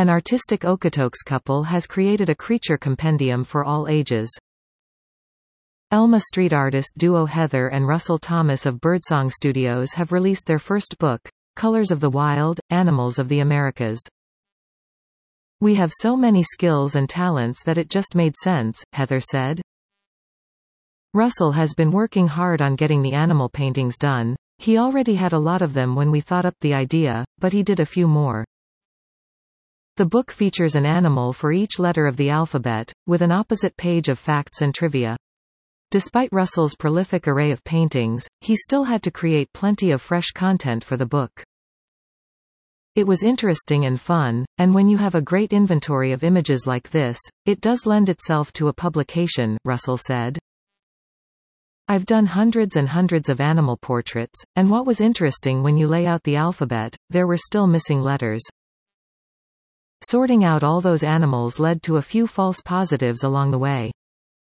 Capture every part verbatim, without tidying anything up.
An artistic Okotoks couple has created a creature compendium for all ages. Elma Street artist duo Heather and Russell Thomas of Birdsong Studios have released their first book, Colors of the Wild, Animals of the Americas. "We have so many skills and talents that it just made sense," Heather said. Russell has been working hard on getting the animal paintings done. He already had a lot of them when we thought up the idea, but he did a few more. The book features an animal for each letter of the alphabet, with an opposite page of facts and trivia. Despite Russell's prolific array of paintings, he still had to create plenty of fresh content for the book. "It was interesting and fun, and when you have a great inventory of images like this, it does lend itself to a publication," Russell said. "I've done hundreds and hundreds of animal portraits, and what was interesting when you lay out the alphabet, there were still missing letters. Sorting out all those animals led to a few false positives along the way.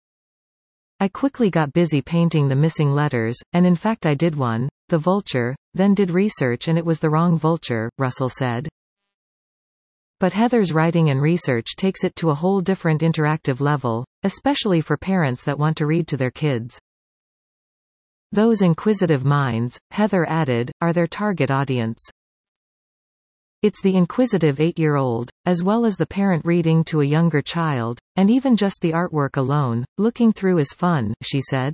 I quickly got busy painting the missing letters, and in fact I did one, the vulture, then did research and it was the wrong vulture," Russell said. But Heather's writing and research takes it to a whole different interactive level, especially for parents that want to read to their kids. "Those inquisitive minds," Heather added, "are their target audience. It's the inquisitive eight-year-old, as well as the parent reading to a younger child, and even just the artwork alone, looking through is fun," she said.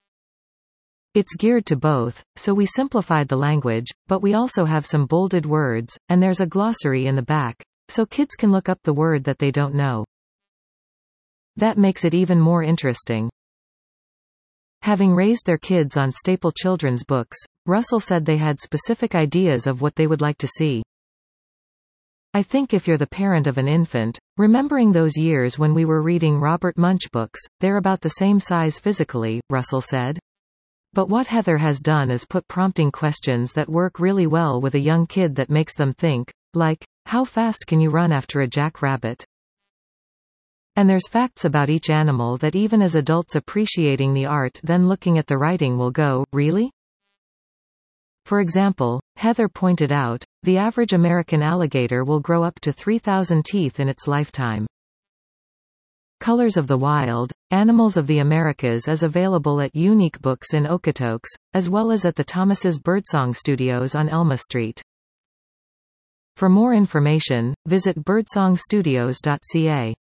"It's geared to both, so we simplified the language, but we also have some bolded words, and there's a glossary in the back, so kids can look up the word that they don't know. That makes it even more interesting." Having raised their kids on staple children's books, Russell said they had specific ideas of what they would like to see. "I think if you're the parent of an infant, remembering those years when we were reading Robert Munsch books, they're about the same size physically," Russell said. But what Heather has done is put prompting questions that work really well with a young kid that makes them think, like, how fast can you run after a jackrabbit? And there's facts about each animal that even as adults appreciating the art then looking at the writing will go, really? For example, Heather pointed out, the average American alligator will grow up to three thousand teeth in its lifetime. Colors of the Wild, Animals of the Americas is available at Unique Books in Okotoks, as well as at the Thomas's Birdsong Studios on Elma Street. For more information, visit birdsong studios dot c a.